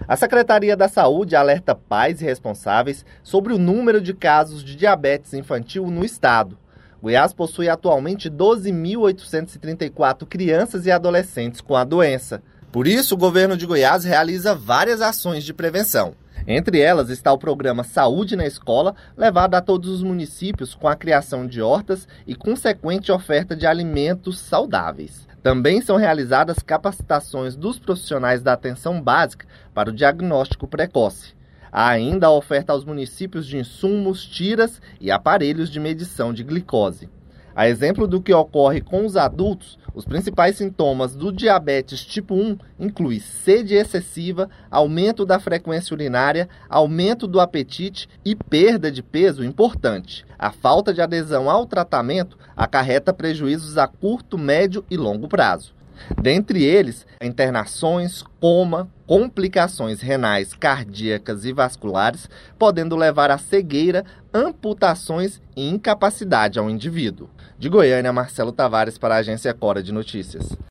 A Secretaria da Saúde alerta pais e responsáveis sobre o número de casos de diabetes infantil no estado. Goiás possui atualmente 12.834 crianças e adolescentes com a doença. Por isso, o governo de Goiás realiza várias ações de prevenção. Entre elas está o programa Saúde na Escola, levado a todos os municípios com a criação de hortas e consequente oferta de alimentos saudáveis. Também são realizadas capacitações dos profissionais da atenção básica para o diagnóstico precoce. Há ainda a oferta aos municípios de insumos, tiras e aparelhos de medição de glicose. A exemplo do que ocorre com os adultos, os principais sintomas do diabetes tipo 1 incluem sede excessiva, aumento da frequência urinária, aumento do apetite e perda de peso importante. A falta de adesão ao tratamento acarreta prejuízos a curto, médio e longo prazo. Dentre eles, internações, coma, complicações renais, cardíacas e vasculares, podendo levar à cegueira, amputações e incapacidade ao indivíduo. De Goiânia, Marcelo Tavares para a Agência Cora de Notícias.